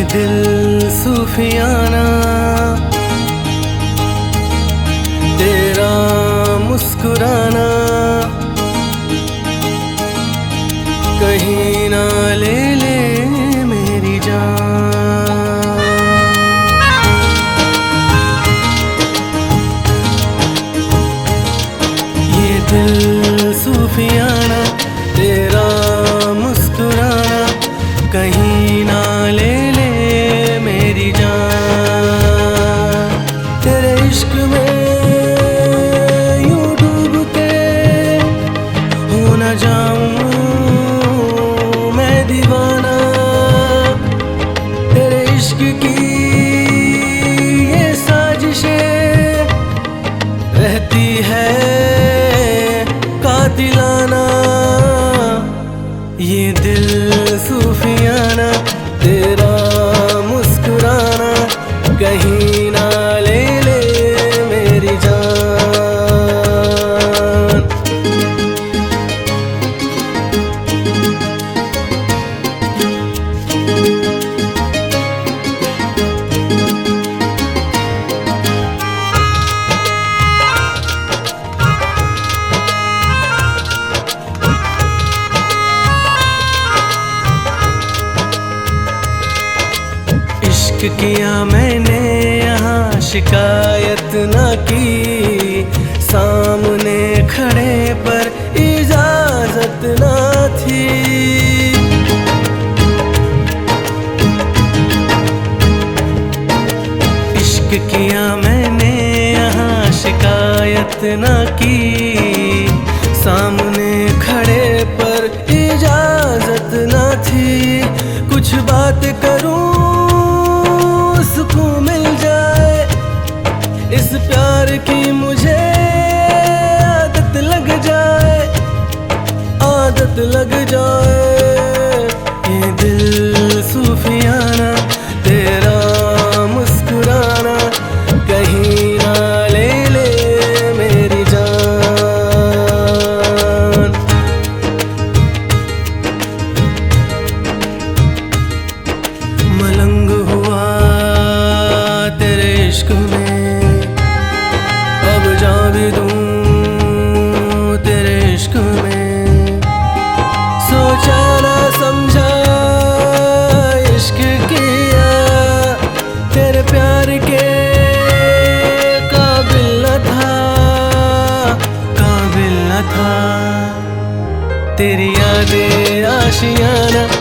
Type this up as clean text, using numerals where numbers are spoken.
दिल सूफियाना तेरा मुस्कुराना कहीं ना ले ले मेरी जान। ये दिल सूफियाना तेरा मुस्कुराना कहीं ना ले ले मेरी जान। तेरे इश्क में यूं डूब के हो न जाऊं मैं दीवाना। तेरे इश्क की ये साजिशें रहती है कातिलाना। ये दिल सूफियाना तेरा मुस्कुराना कहीं ना ले ले मेरी जान। इश्क किया मैंने यहाँ शिकायत ना की, सामने खड़े पर इजाजत ना थी। इश्क किया मैंने यहाँ शिकायत ना की, सामने खड़े पर इजाजत ना थी। कुछ बात करूं सुकून मिल जाए, इस प्यार की मुझे आदत लग जाए, आदत लग जाए। ये दिल सूफियाना तेरा मुस्कुराना कहीं ना ले ले मेरी जान। मलंग हुआ तेरे इश्क में, अब जा भी दूं तेरे इश्क में। सोचा ना समझा इश्क किया, तेरे प्यार के काबिल न था, काबिल न था। तेरी यादें आशियाना